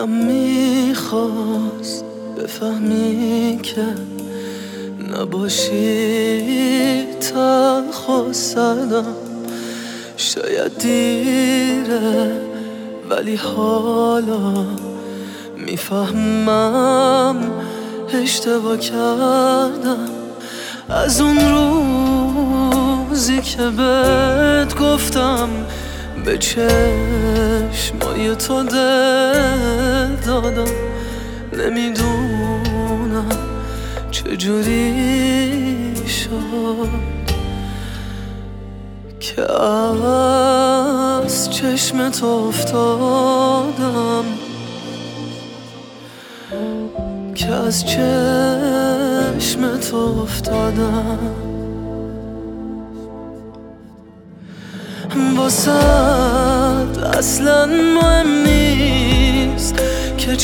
دلم میخواست بفهمی که نباشی تلخ و سردم. شاید دیره ولی حالا میفهمم اشتباه کردم. از اون روزی که بهت گفتم به چشمای تو دل دادم، نمیدونم چجوری شد که از چشم تو افتادم، که از چشم تو افتادم. واسد اصلا مهم نیست که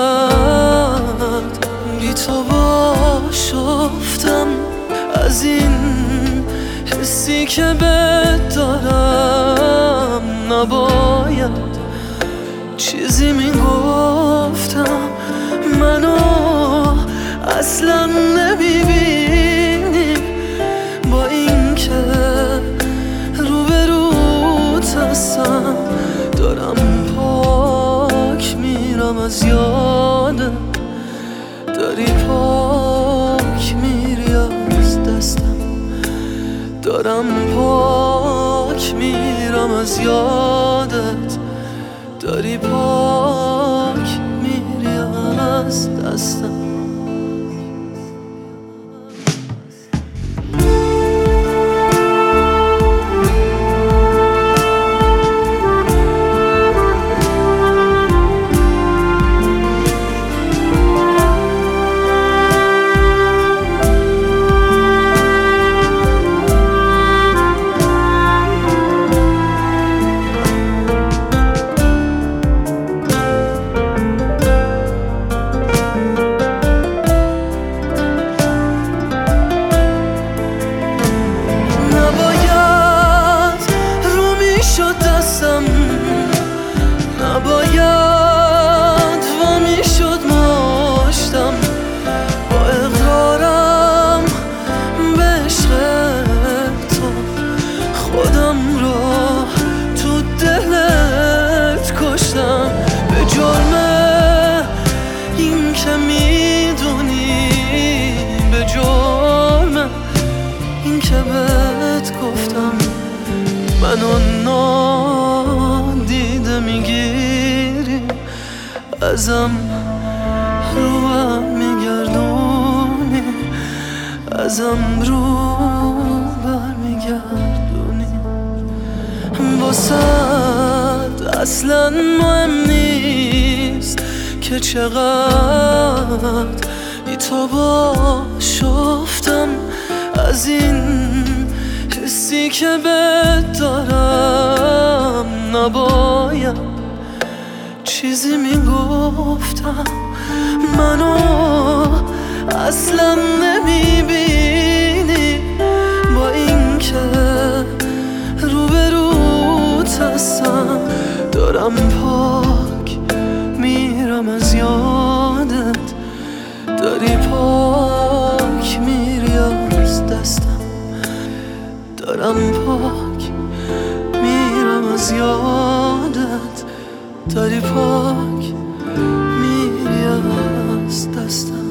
چقدر بی تو باش افتم. از این حسی که بهت دارم نباید چیزی میگفتم. منو اصلا نمیبینی با این که روبروت هستم. دارم پاک میرم از یادت، داری پاک میری از دستم. دارم پاک میرم از یادت، داری پاک میری از دستم. نباید وامی شد ماشتم با اقرارم به عشق تو. خودم رو تو دلت کشتم به جرم این که میدونی، به جرم این که بهت گفتم. منو نادیده میگیری، ازم رو برمیگردونی، ازم رو برمیگردونی. واسد اصلا مهم نیست که چقدر بی تو باش افتم. از این حسی که بهت دارم نباید چیزی میگفتم. منو اصلا نمیبینی با این که روبروت هستم. دارم پاک میرم از یادت، داری پاک میری از دستم. دارم پاک میرم از یادت، داری پاک میری از دستم.